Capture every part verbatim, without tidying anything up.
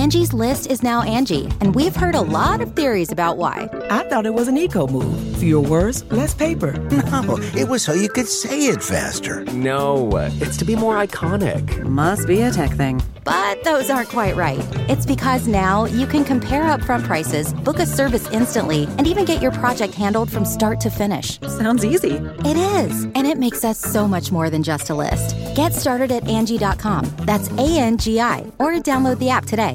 Angie's List is now Angie, and we've heard a lot of theories about why. I thought it was an eco move. Fewer words, less paper. No, it was so you could say it faster. No, it's to be more iconic. Must be a tech thing. But those aren't quite right. It's because now you can compare upfront prices, book a service instantly, and even get your project handled from start to finish. Sounds easy. It is, and it makes us so much more than just a list. Get started at Angie dot com. That's A N G I, or download the app today.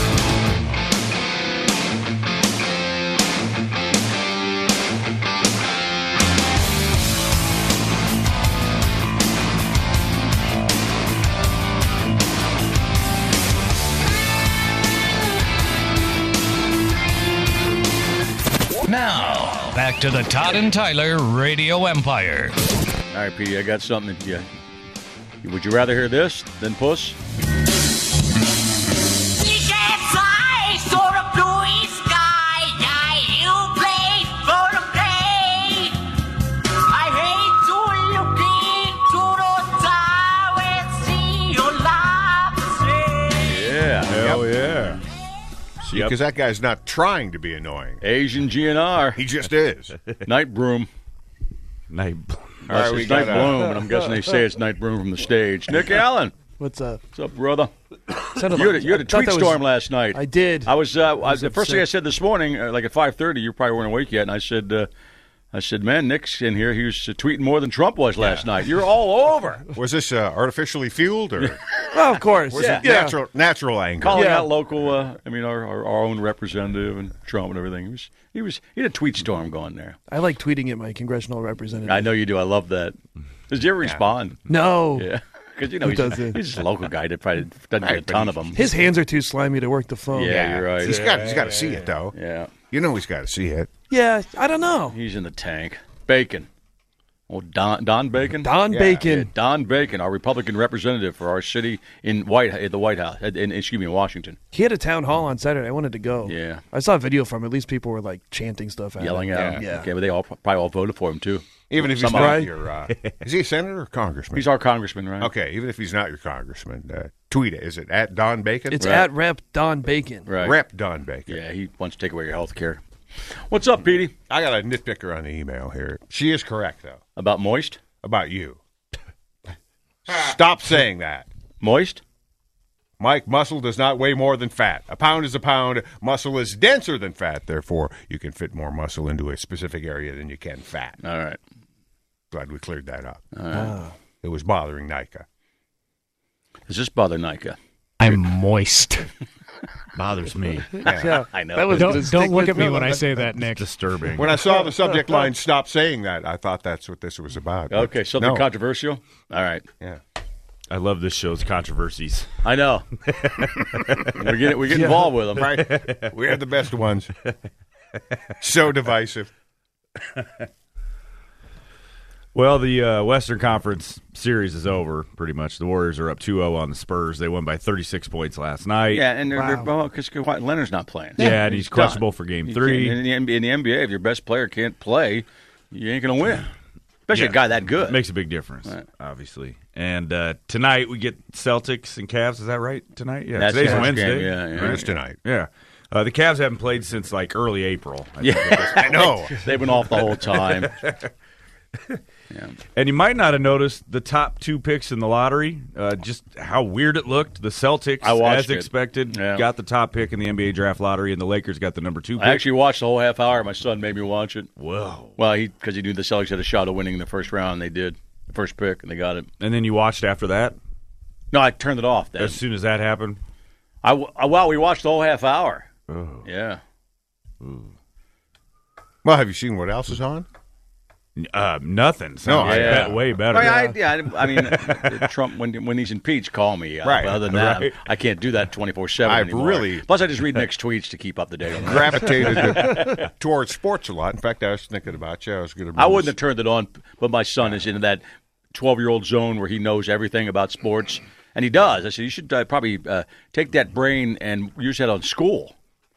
Now, back to the Todd and Tyler Radio Empire. All right, Petey, I got something. Yeah. Would you rather hear this than Puss? Yeah. Hell yeah. See, Yep. because that guy's not trying to be annoying. Asian G N R. He just is. Night Broom. Night All right, right, we it's Night got, uh, Bloom, and I'm guessing they say it's Night Broom from the stage. Nick Allen. What's up? What's up, brother? Son of You had a, you had a I thought tweet that was- storm last night. I did. I was, uh, I, was the first thing I upset. said this morning, uh, like at five thirty, you probably weren't awake yet, and I said, uh, I said, man, Nick's in here. He was uh, tweeting more than Trump was last night. You're all over. Was this uh, artificially fueled or Well, of course. was Yeah. it natural natural anger? Calling Yeah. out local, uh, I mean, our, our, our own representative and Trump and everything. He was, he was, he had a tweet storm going there. I like tweeting at my congressional representative. I know you do. I love that. Did you ever respond? No. Yeah. Because, you know, Who he's, doesn't? he's just a local guy that probably doesn't get a ton of them. His hands are too slimy to work the phone. Yeah, you're right. He's got he's got to see it though. Yeah. You know he's got to see it. Yeah, I don't know. He's in the tank. Bacon. Oh, Don Don Bacon. Don Yeah. Bacon. Yeah, Don Bacon, our Republican representative for our city in White at the White House, in, excuse me, in Washington. He had a town hall on Saturday. I wanted to go. Yeah. I saw a video from him. At least people were like chanting stuff at Yelling him. out. Yeah. Okay, but they all probably all voted for him too. Even if he's Somehow. not Right. your, uh, is he a senator or congressman? He's our congressman, right? Okay, even if he's not your congressman, uh, tweet it. Is it at Don Bacon? It's Right. at Rep Don Bacon. Right. Rep Don Bacon. Yeah, he wants to take away your health care. What's up, Petey? I got a nitpicker on the email here. She is correct though About moist? about you. Stop saying that. Moist? Mike, muscle does not weigh more than fat. A pound is a pound. Muscle is denser than fat. Therefore, you can fit more muscle into a specific area than you can fat. All right. Glad we cleared that up. All right. It was bothering Nika. Does this bother Nika? I'm moist. Bothers me. Yeah. I know. That was Don't, distinct don't look with at me me. when I say that, Nick. Disturbing. When I saw the subject line, stop saying that, I thought that's what this was about. But Okay, something no. controversial? All right. Yeah. I love this show's controversies. I know. we get we get involved with them. Right? We are the best ones. So divisive. Well, the uh, Western Conference series is over, pretty much. The Warriors are up two oh on the Spurs. They won by thirty-six points last night. Yeah, and they're, they're well, because Leonard's not playing. Yeah, and he's He's questionable done. for game You three. can't- In the, N B A, in the N B A, if your best player can't play, you ain't going to win. Especially Yeah. a guy that good. It makes a big difference, Right. obviously. And uh, tonight we get Celtics and Cavs. Is that right? Tonight? Yeah, That's today's the next Wednesday. game, yeah, yeah. It is tonight. Yeah. Uh, the Cavs haven't played since like early April. I Yeah. think, at this I know. They've been off the whole time. Yeah. And you might not have noticed the top two picks in the lottery, uh, just how weird it looked. The Celtics, I watched as it. expected, Yeah. got the top pick in the N B A draft lottery, and the Lakers got the number two pick. I actually watched the whole half hour. My son made me watch it. Whoa. Well, he because he knew the Celtics had a shot of winning the first round, and they did. The first pick, and they got it. And then you watched after that? No, I turned it off then. As soon as that happened? I, I, wow, we watched the whole half hour. Oh. Yeah. Well, have you seen what else is on? Uh, nothing. No, Sounds I- bet- way better. I, I, yeah, I, I mean, uh, Trump, when when he's impeached, call me. Uh, Right, But other than that, right. I can't do that twenty-four seven I've anymore. really- Plus, I just read Nick's tweets to keep up to date on that. Gravitated to- towards sports a lot. In fact, I was thinking about you. I was going to. I wouldn't have turned it on, but my son is in that twelve-year-old zone where he knows everything about sports, and he does. I said, you should uh, probably uh, take that brain and use that on school.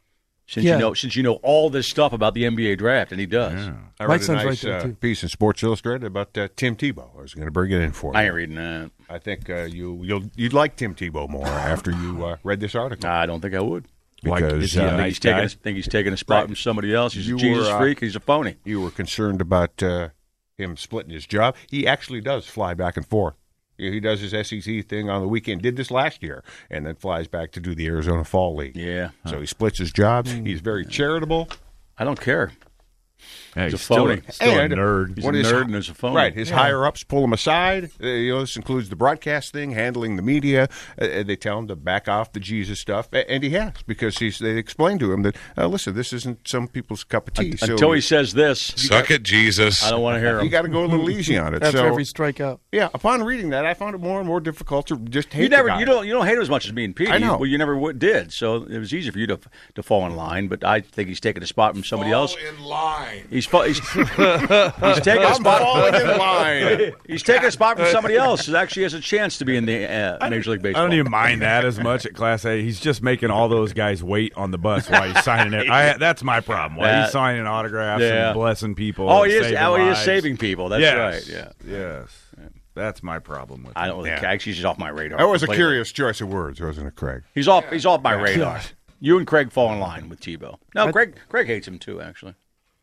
Since Yeah. you know, since you know all this stuff about the N B A draft, and he does. Yeah. I My read a son's right nice there, uh, too. piece in Sports Illustrated about uh, Tim Tebow. I was going to bring it in for you. I ain't reading that. I think uh, you you'll you'd like Tim Tebow more after you uh, read this article. I don't think I would. Like, Because, is he uh, a I think nice he's taking. guy? A, think he's taking a spot Right. from somebody else. He's You a Jesus were, uh, freak. He's a phony. You were concerned about uh, him splitting his job. He actually does fly back and forth. He does his S E C thing on the weekend. Did this last year, and then flies back to do the Arizona Fall League. Yeah. So he splits his jobs. He's very charitable. I don't care. Yeah, He's he's a still, phony. a, still And a nerd. He's What a is- nerd and he's a phony. Right, his higher ups pull him aside. Uh, you know, this includes the broadcast thing, handling the media. Uh, they tell him to back off the Jesus stuff, A- and he has because he's. They explain to him that uh, listen, this isn't some people's cup of tea. So Until he says this, Suck it, Jesus. I don't want to hear him. you got to go a little easy on it. After so every strikeout. yeah, upon reading that, I found it more and more difficult to just hate You the never, guy. you don't, you don't hate him as much as me and Pete. I know. Well, you never would, did, so it was easy for you to to fall in line. But I think he's taking a spot from somebody Fall else. in line. He's fa- he's, he's taking a I'm spot. falling in line. He's taking a spot from somebody else who actually has a chance to be in the uh, Major League I Baseball. don't even mind that as much at Class A. He's just making all those guys wait on the bus while he's signing it. I, that's my problem. While Uh, he's signing autographs yeah. and blessing people. Oh, and he is. saving Oh, he is lives. saving people. That's Yes. right. Yeah. Yes. That's my problem with I him. don't. Yeah. Actually, he's off my radar. That was a completely. curious choice of words, wasn't it, Craig? He's off. He's off my radar. You and Craig fall in line with Tebow. No, Craig. Craig hates him too. Actually.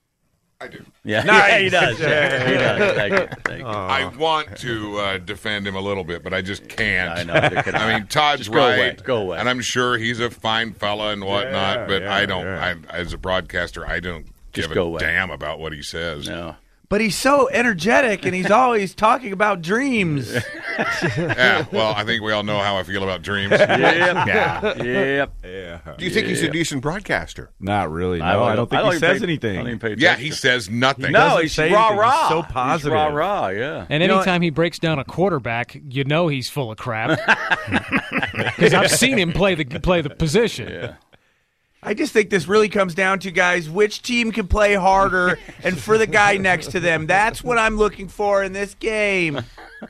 I do. Yeah. Yeah, he does. Yeah, he does. Thank you. Thank you. I want to uh, defend him a little bit, but I just can't. I know. neither can I mean, Todd's Just go right. away. Go away. And I'm sure he's a fine fella and whatnot, Yeah, but yeah, I don't, yeah. I, as a broadcaster, I don't Just give go a away. damn about what he says. No. But he's so energetic, and he's always talking about dreams. Yeah, well, I think we all know how I feel about dreams. Yep. Yeah. Yep. Yeah. Do you think he's a decent broadcaster? Not really. No, I don't- I don't think I don't he even says pay- anything. I don't even pay Yeah, attention. he says nothing. No, doesn't he's say rah anything. rah. He's so He's positive. rah rah. Yeah. And You know anytime he breaks down a quarterback, you know he's full of crap. Because I've seen him play the play the position. Yeah. I just think this really comes down to, guys, which team can play harder and for the guy next to them. That's what I'm looking for in this game.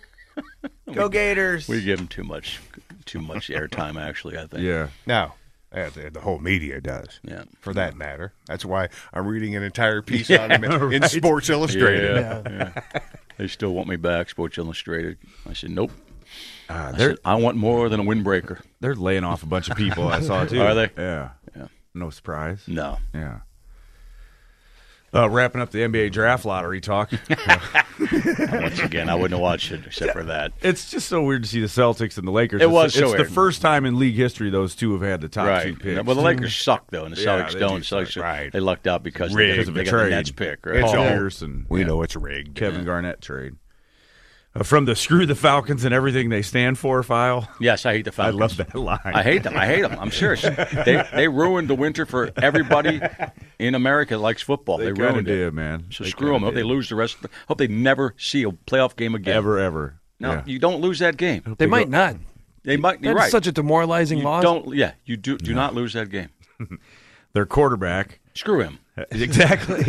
Go Gators. We give him too much, too much airtime. Actually, I think. Yeah. No. Uh, the, the whole media does, Yeah. for that matter. That's why I'm reading an entire piece on him in, in Sports Illustrated. Yeah. yeah. They still want me back. Sports Illustrated. I said nope. Uh, I, they're said, I want more than a windbreaker. they're laying off a bunch of people. I saw too. Are they? Yeah. Yeah. No surprise. No. Yeah. Uh, wrapping up the N B A draft lottery talk. Once again, I wouldn't have watched it except for that. It's just so weird to see the Celtics and the Lakers. It It's- was so It's the weird. first time in league history those two have had the top Right. two picks. Well, the Lakers suck though, and the Yeah, Celtics they don't. do Celtics, suck. Right. They lucked out because Rigged. they, because of they a got trade. the Nets pick. Right? It's Paul all- Pierce and We yeah, know it's rigged. Kevin Garnett trade. Uh, from the screw the Falcons and everything they stand for file. Yes, I hate the I Falcons. love that line. I hate them. I hate them. I'm serious. They they ruined the winter for everybody in America that likes football. They, They, kinda ruined it. did, man. So They screw them. kinda Hope they did. lose the rest. Of the, hope they never see a playoff game again. Ever, ever. No, Yeah. you don't lose that game. They might not. They might. You're That's right. such a demoralizing you loss. don't. Yeah, you do. Do not lose that game. Their quarterback. Screw him. Exactly.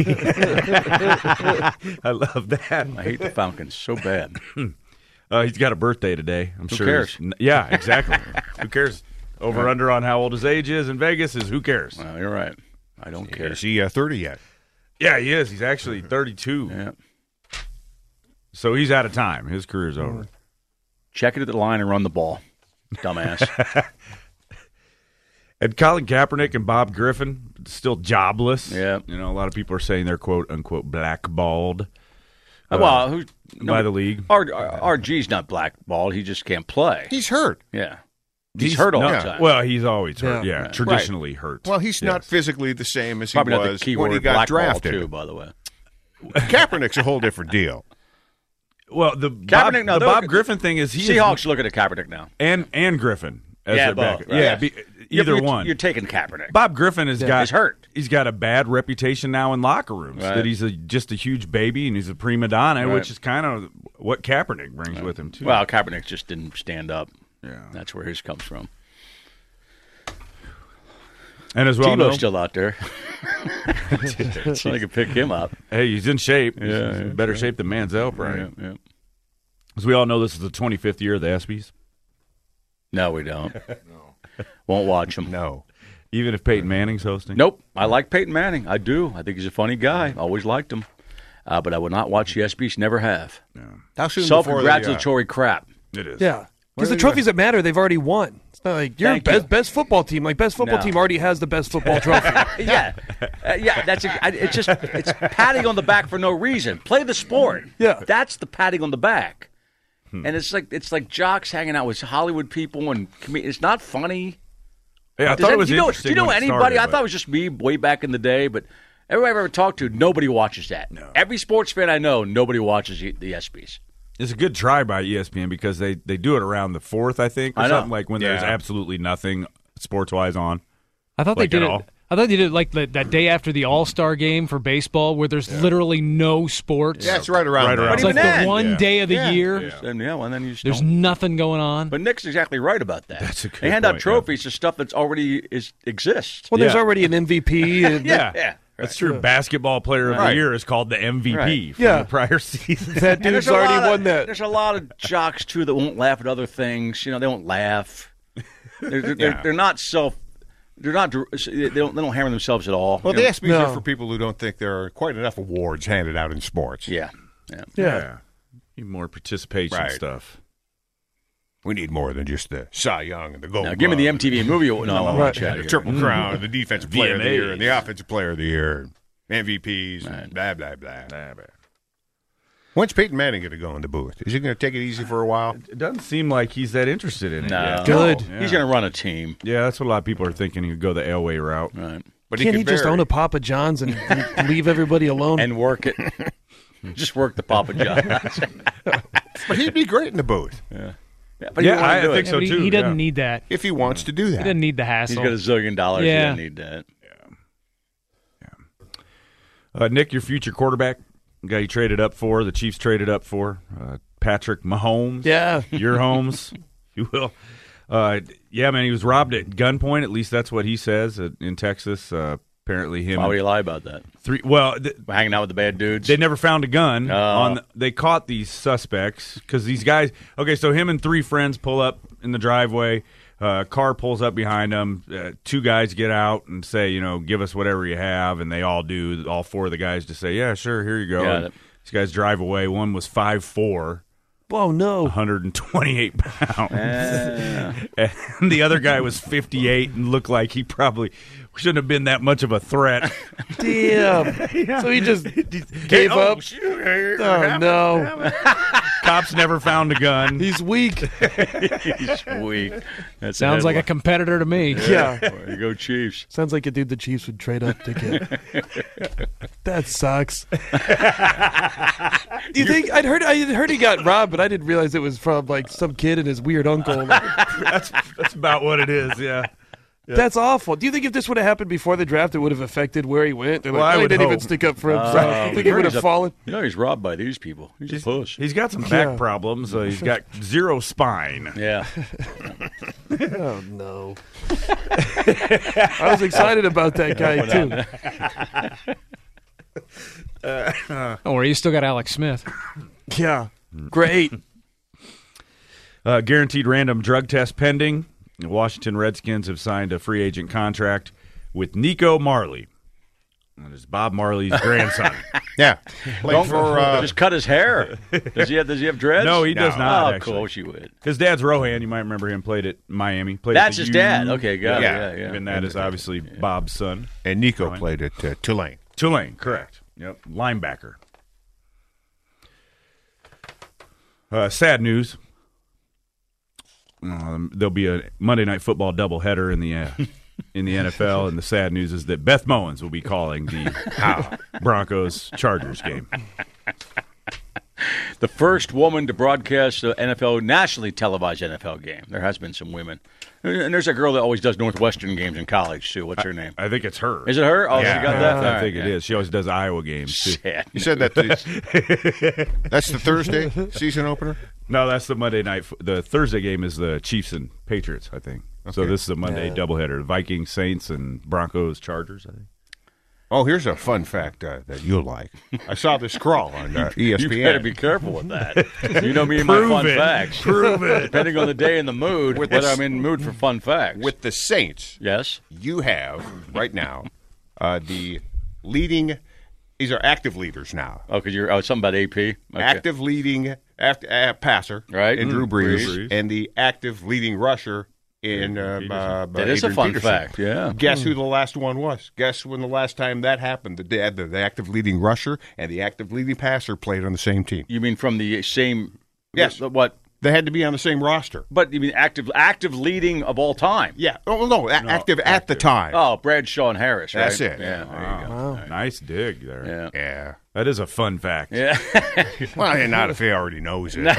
I love that. I hate the Falcons so bad. Uh, he's got a birthday today. I'm Who sure. cares? he's- Yeah, exactly. Who cares? Over under on how old his age is in Vegas is who cares? Well, you're right. I don't care. Is he uh, thirty yet? Yeah, he is. He's actually thirty-two. Yeah. So he's out of time. His career's over. Check it at the line and run the ball, dumbass. And Colin Kaepernick and Bob Griffin still jobless. Yeah. You know, a lot of people are saying they're quote unquote blackballed. Uh, well, who by the league. R, R, RG's not blackballed. He just can't play. He's hurt. Yeah. He's, hurt all no, the time. Well, he's always hurt. Yeah. Yeah, Right. traditionally hurt. Well, he's not Yes. physically the same as he Probably not the was key when word he got blackball, drafted. too, by the way. Kaepernick's a whole different deal. Well, the Bob, Kaepernick, no, the they're- Bob Griffin thing is he Seahawks is, looking at Kaepernick now. and and Griffin as Yeah, their both, backup. right. Yeah, be, either You're- one. You're taking Kaepernick. Bob Griffin has got He's hurt. He's got a bad reputation now in locker rooms Right. that he's a, just a huge baby and he's a prima donna, Right. which is kind of what Kaepernick brings with him too. Well, Kaepernick just didn't stand up. yeah, That's where his comes from. and as well, Tebow's know, still out there. So they could pick him up. hey, he's in shape. He's, Yeah, he's in yeah, better yeah. shape than Manziel, probably. Yeah, yeah. As we all know, this is the twenty-fifth year of the ESPYs. No, we don't. no. Won't watch him. No. Even if Peyton Manning's hosting? Nope. I like Peyton Manning. I do. I think he's a funny guy. Always liked him. Uh, but I would not watch the ESPYs. Never have. Yeah. How soon Self-congratulatory before crap. It is. Yeah. Because the trophies that matter, they've already won. It's not like you're Thank best, you. best football team. Like, best football No. team already has the best football trophy. yeah, uh, yeah. That's a, I- it's just it's patting on the back for no reason. Play the sport. Yeah. That's the patting on the back. And it's like it's like jocks hanging out with Hollywood people and com- it's not funny. Yeah, I Does thought that- it was do you know, interesting do you know when it anybody? started, I but- thought it was just me way back in the day, but everybody I've ever talked to, nobody watches that. No. Every sports fan I know, nobody watches the the ESPYs. It's a good try by E S P N because they, they do it around the fourth, I think, or I know. something like when there's Yeah. absolutely nothing sports wise on. I thought Like they did at it. all? I thought they did it like the, that day after the All Star game for baseball, where there's literally no sports. Yeah, it's right around Right there. around It's like Even the then. one Yeah. day of the Yeah. year. Yeah. And yeah, well, then you just There's don't. nothing going on. But Nick's exactly right about that. That's a good They hand out point, trophies to stuff that's already is exists. Well, there's Yeah. already an M V P. And Yeah. yeah. That's true. Basketball player of Right. the year is called the M V P Right. from Yeah. the prior season. That And dude's there's a already lot of- won that. There's a lot of jocks too that won't laugh at other things. You know, they won't laugh. They're, they're, they're, they're not self. They're not. They don't. They don't hammer themselves at all. Well, You the know? ESPYs No. are for people who don't think there are quite enough awards handed out in sports. Yeah. Yeah. Yeah. Need more participation Right. stuff. We need more than just the Cy Young and the Gold Now, give me the Glove. M T V movie. No, I won't Right. watch that the here. Triple Crown, and the Defensive Player of the Year, and the V M As. Offensive Player of the Year, M V Ps, Right. and blah, blah, blah. blah, blah. When's Peyton Manning going to go in the booth? Is he going to take it easy for a while? It doesn't seem like he's that interested in it No. yet. Good. Yeah. He's going to run a team. Yeah, that's what a lot of people are thinking. He could go the Elway route. Right. But Can't he, he, could just vary. own a Papa John's and leave everybody alone? And work it. Just work the Papa John's. But he'd be great in the booth yeah. Yeah, but he Yeah, won't I do think it. so Yeah, but he, too, he doesn't yeah. need that. if he wants to do He that. doesn't need the He's hassle. got a zillion dollars. He Yeah. doesn't need that. Uh, Nick, your future quarterback, the guy you traded up for, the Chiefs traded up for, uh, Patrick Mahomes. Yeah. Your Holmes, if you will. Uh, yeah, man, he was robbed at gunpoint. At least that's what he says uh, in Texas. Uh, apparently, him. Why would he lie about that? Three. Well, th- Hanging out with the bad dudes. they never found a gun. Oh. On the, they caught these suspects because these guys. Okay, so him and three friends pull up in the driveway. Uh, car pulls up behind them. Uh, two guys get out and say, you know, give us whatever you have, and they all do. All four of the guys just say, yeah, sure, here you go. Got And it. these guys drive away. One was five foot four. Oh, no. one hundred twenty-eight pounds. And the other guy was fifty-eight and looked like he probably shouldn't have been that much of a threat. Damn. So he just gave Oh, up. Oh, no. Cops never found a gun. He's weak. He's weak. That Sounds like a competitor to me. Yeah. There you go, Chiefs. Sounds like a dude the Chiefs would trade up to get. That sucks. Do you think I'd heard I had heard he got robbed, but I didn't realize it was from like some kid and his weird uncle. That's that's about what it is. Yeah. That's awful. Do you think if this would have happened before the draft, it would have affected where he went? They're like, Well, I oh, he would didn't even hope. stick up for himself. Oh, you think we it would heard have he's a- fallen? You know, he's robbed by these people. He's, a push. He's got some back Yeah. problems. So he's got zero spine. Yeah. Oh no! I was excited about that guy too. Don't worry, you still got Alex Smith. Yeah, great. Uh, guaranteed random drug test pending. The Washington Redskins have signed a free agent contract with Nico Marley. That is Bob Marley's grandson. Yeah. Played Don't for, uh, just cut his hair. Does he have? Does he have dreads? No, he does No. not. Oh, of actually. course you would. His dad's Rohan. You might remember him. Played at Miami. Played at That's the his U. dad. Okay, got Yeah. it. Yeah, yeah. And that is obviously Bob's son. and Nico played at uh, Tulane. Tulane, correct. Yep, linebacker. Uh, sad news. Um, there'll be a Monday Night Football doubleheader in the uh, in the N F L, and the sad news is that Beth Mowins will be calling the Broncos Chargers game. The first woman to broadcast the N F L, nationally televised N F L game. There has been some women. And there's a girl that always does Northwestern games in college, too. What's her name? I think it's her. Is it her? Oh, Yeah. she got that? I All think right, it yeah. is. She always does Iowa games too. Sad. You said that the, that's the Thursday season opener? No, that's the Monday night. f- The Thursday game is the Chiefs and Patriots, I think. So Okay. this is a Monday Yeah. doubleheader: Vikings, Saints, and Broncos, Chargers. I think. Oh, here's a fun fact uh, that you'll like. I saw this crawl on uh, E S P N. You better be careful with that. You know me and my fun it. facts. Prove it. Depending on the day and the mood, With whether this- I'm in the mood for fun facts. With the Saints, yes, you have right now uh, the leading. These are active leaders now. Oh, because you're oh something about A P. Okay. Active leading act, uh, passer Right. in Drew Mm, Brees, Brees. and the active leading rusher in uh, uh, That is a Adrian fun Peterson. fact, yeah. Guess who the last one was? Guess when the last time that happened? The, the, the active leading rusher and the active leading passer played on the same team. You mean from the same? Yes. What? what They had to be on the same roster. but you mean active active leading of all time? Yeah. Oh, no, a- active at the time. Oh, Bradshaw and Harris. Right? That's it. Yeah. There you go. Wow. Nice dig there. Yeah. Yeah. That is a fun fact. Yeah. Well, and not if he already knows it.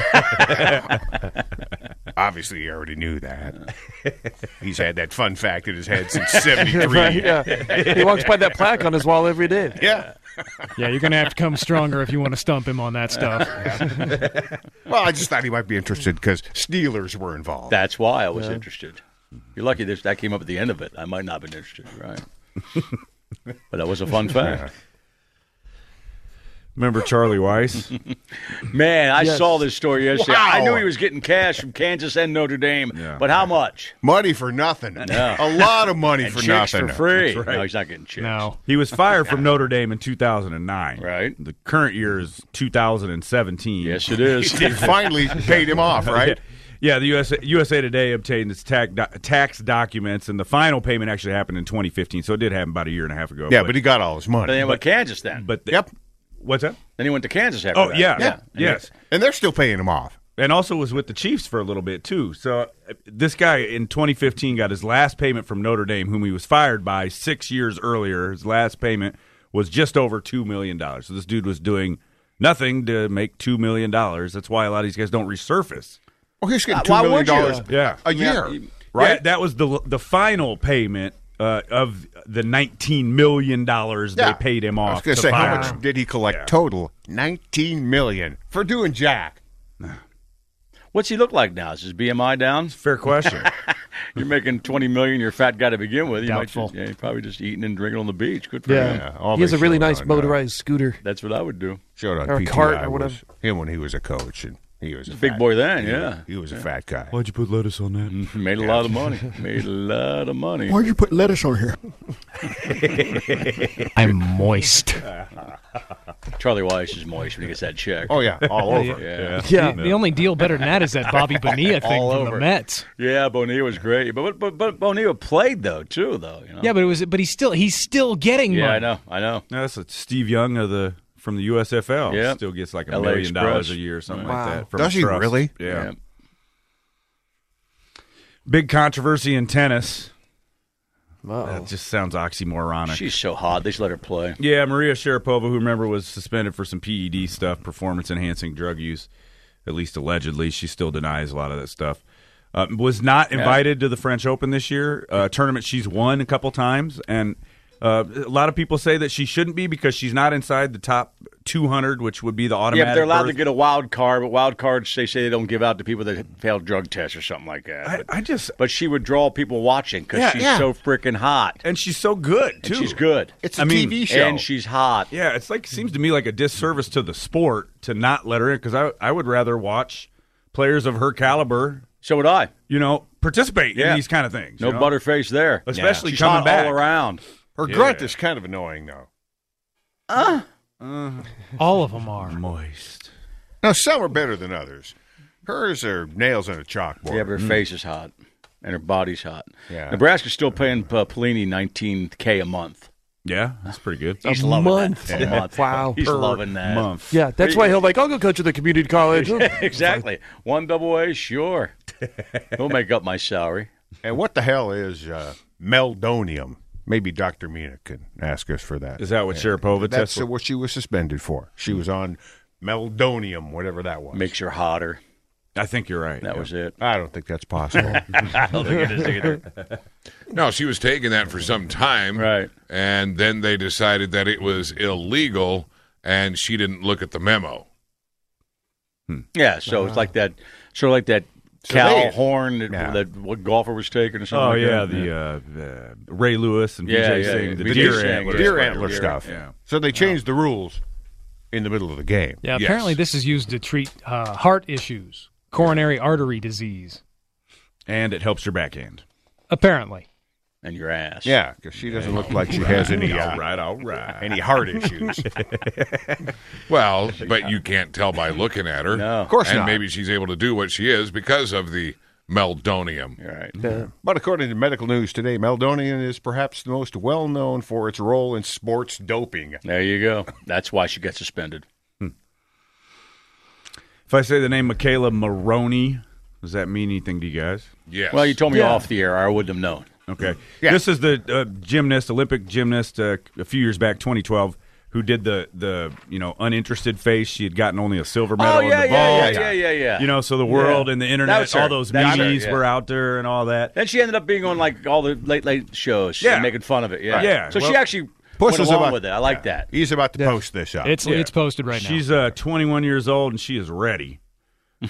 Obviously, he already knew that. He's had that fun fact in his head since seventy-three. Right, yeah. He walks by that plaque on his wall every day. Yeah. Yeah, you're going to have to come stronger if you want to stump him on that stuff. Well, I just thought he might be interested because Steelers were involved. That's why I was interested. You're lucky this, that came up at the end of it. I might not have been interested, right? But that was a fun fact. Remember Charlie Weiss? Man, I Yes. saw this story yesterday. Wow. I knew he was getting cash from Kansas and Notre Dame, Yeah. but how much? Money for nothing. Yeah. A lot of money And for chicks nothing. for free. That's right. No, he's not getting chicks. No. He was fired from Notre Dame in two thousand nine. Right. The current year is two thousand seventeen. Yes, it is. They finally paid him off, right? Yeah, the U S A, U S A Today obtained its tax, do, tax documents, and the final payment actually happened in twenty fifteen. So it did happen about a year and a half ago. Yeah, but he got all his But money. then he went to Kansas then. but the, Yep. what's that? Then he went to Kansas after Oh that. yeah, yeah. yes, And they're still paying him off. and also was with the Chiefs for a little bit too. So uh, this guy in twenty fifteen got his last payment from Notre Dame, whom he was fired by six years earlier. His last payment was just over two million dollars. So this dude was doing nothing to make two million dollars. That's why a lot of these guys don't resurface. Well, he's getting Uh, two why million would you? dollars Yeah. a year, Yeah. right? Right, that was the the final payment uh, of the nineteen million dollars Yeah. they paid him I off. was going to to say, how fire much him. did he collect Yeah. total? Nineteen million for doing jack. What's he look like now? Is his B M I down? Fair question. You're making twenty million. You're a fat guy to begin with. You Doubtful. might just, yeah, you're probably just eating and drinking on the beach. Good for Yeah. him. Yeah, all He has they a really showed nice on, uh, motorized scooter. That's what I would do. Showed on Or a P T I cart or was whatever. him when he was a coach, and he was a Big fat- boy then, he yeah. was- he was a fat guy. Why'd you put lettuce on that? Made a lot of money. Made a lot of money. Why'd you put lettuce on here? I'm moist. Charlie Weiss is moist when he gets that check. Oh yeah, all over. Yeah. Yeah. The only deal better than that is that Bobby Bonilla thing All from over. the Mets. Yeah, Bonilla was great, but but but Bonilla played though too, though. You know? Yeah, but it was but he's still he's still getting yeah, money. I know, I know. No, that's a Steve Young of the from the U S F L. Yep. Still gets like a L A million dollars Express. a year or something Wow. like that. From Does a he trust. really? Yeah. Yeah. Big controversy in tennis. Wow. That just sounds oxymoronic. She's so hot. They should let her play. Yeah, Maria Sharapova, who remember was suspended for some P E D stuff, performance enhancing drug use, at least allegedly. She still denies a lot of that stuff. Uh, was not invited to the French Open this year. Uh, tournament she's won a couple times, and uh, a lot of people say that she shouldn't be because she's not inside the top two hundred, which would be the automatic. Yeah, but they're allowed berth. to get a wild card, but wild cards they say they don't give out to people that failed drug tests or something like that. I, but, I just but she would draw people watching because Yeah, she's yeah. so freaking hot. and she's so good too. And she's good. It's a I mean, T V show. And she's hot. Yeah, it's like seems to me like a disservice to the sport to not let her in because I I would rather watch players of her caliber, So would I. you know, participate Yeah. in these kind of things. No you know? butterface there. Especially She's coming hot back. all around. Her Yeah. grunt is kind of annoying, though. All of them are. Moist. Now, some are better than others. Hers are nails on a chalkboard. Yeah, but her face is hot. And her body's hot. Yeah. Nebraska's still paying uh, Pelini nineteen K a month. Yeah, that's pretty good. He's A loving month. that. A month. Wow. He's Per loving that. month. Yeah, that's why he'll like, I'll go coach at the community college. Exactly. One double A, sure. He'll make up my salary. And what the hell is uh, meldonium? Maybe Doctor Mina can ask us for that. Is that what Sharapova That's tested? uh, what she was suspended for. She was on meldonium, whatever that was. Makes her hotter. I think you're right. That yeah. was it. I don't think that's possible. I don't think it is either. No, she was taking that for some time. Right. And then they decided that it was illegal, and she didn't look at the memo. Yeah, so it's like that, sort of like that So Cal they- Horn that, Yeah. that what golfer was taking or something. Oh like yeah, that. the uh, uh, Ray Lewis and Yeah, V J yeah, Singh, yeah. the V J deer Singh, antler, deer yeah. antler Deer, stuff. yeah. So they changed the rules in the middle of the game. Yeah, Yes. apparently this is used to treat uh, heart issues, coronary artery disease. and it helps your backhand. Apparently. And your ass. Yeah, because she doesn't look like she has any uh, all right, all right. any heart issues. Well, but you can't tell by looking at her. No. Of course and not. maybe she's able to do what she is because of the meldonium. You're right. But according to medical news today, meldonium is perhaps the most well known for its role in sports doping. There you go. That's why she got suspended. If I say the name Michaela Maroney, does that mean anything to you guys? Yes. Well, you told me Yeah. off the air. I wouldn't have known. Okay. Yeah. This is the uh, gymnast, Olympic gymnast, uh, a few years back, twenty twelve, who did the the you know uninterested face. She had gotten only a silver medal Oh, in yeah, the yeah, vault. yeah, yeah, yeah, yeah. You know, so the world Yeah. and the That internet, was her. all those That's her, memes yeah. were out there and all that. Then she ended up being on like all the late late shows. Yeah. and making fun of it. Yeah, Right. Yeah, So she well, actually Puss went is along about- with it. I like that. He's about to post this up. It's Yeah. it's posted right now. She's uh, twenty-one years old and she is ready. Is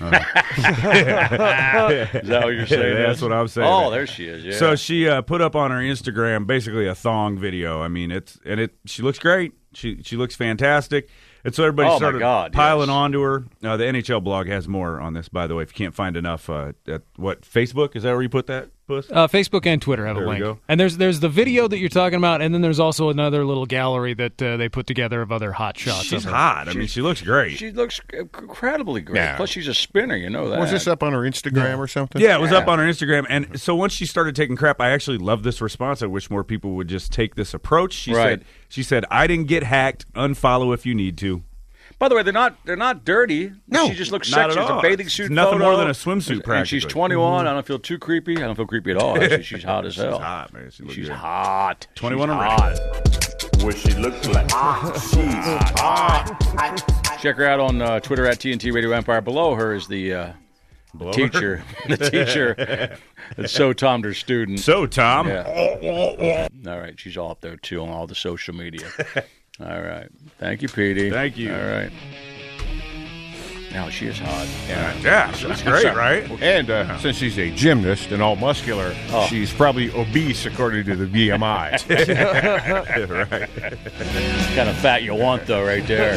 that what you're saying? Yeah, that's what I'm saying. Oh, there she is. Yeah. So she uh, put up on her Instagram basically a thong video. I mean, it's and it. She looks great. She she looks fantastic. And so everybody Oh, my started God, piling yes. onto her. Uh, the N H L blog has more on this, by the way. If you can't find enough, uh, at what Facebook is that where you put that, Puss? Uh, Facebook and Twitter have There a we link. go. And there's there's the video that you're talking about, and then there's also another little gallery that uh, they put together of other hot shots. She's of her. hot. I mean, she looks great. she looks incredibly great. Yeah. Plus, she's a spinner. You know that. Was this up on her Instagram or something? Yeah, it was up Yeah. on her Instagram. And so once she started taking crap, I actually love this response. I wish more people would just take this approach. She Right. said, "She said I didn't get hacked. Unfollow if you need to." By the way, they're not they're not dirty. No, she just looks not sexy. at It's a all. bathing It's suit. nothing photo. more than a swimsuit, And she's practically. twenty-one. I don't feel too creepy. I don't feel creepy at all. Actually, she's hot as hell. She's hot, man. She looks She's good. hot. twenty-one She's and hot. What she looks like. She's hot. Check her out on uh, Twitter at T N T Radio Empire. Below her is the, uh, the Below teacher. her? the teacher that so Tommed her student. So Tom, Yeah. All right, she's all up there too on all the social media. All right, thank you, Petey. Thank you. All right. Now she is hot. yeah, yeah, she looks great, right? And uh, since she's a gymnast and all muscular, Oh. she's probably obese according to the B M I. right. Kind of fat you want though, right there.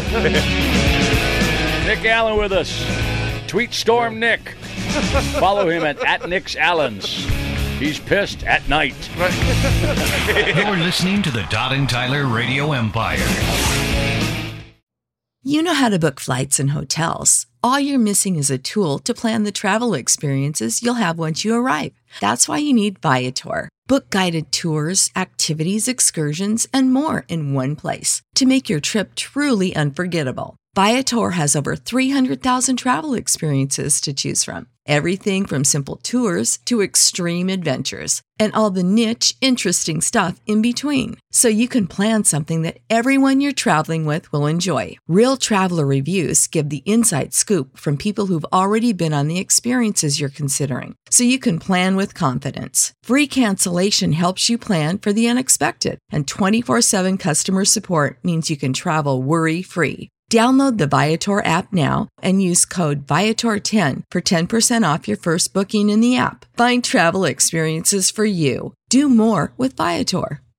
Nick Allen with us. Tweet Storm Nick. Follow him at, at Nick's Allens. He's pissed at night. You're listening to the Todd and Tyler Radio Empire. You know how to book flights and hotels. All you're missing is a tool to plan the travel experiences you'll have once you arrive. That's why you need Viator. Book guided tours, activities, excursions, and more in one place to make your trip truly unforgettable. Viator has over three hundred thousand travel experiences to choose from. Everything from simple tours to extreme adventures and all the niche, interesting stuff in between. So you can plan something that everyone you're traveling with will enjoy. Real traveler reviews give the inside scoop from people who've already been on the experiences you're considering. So you can plan with confidence. Free cancellation helps you plan for the unexpected. And twenty-four seven customer support means you can travel worry-free. Download the Viator app now and use code Viator ten for ten percent off your first booking in the app. Find travel experiences for you. Do more with Viator.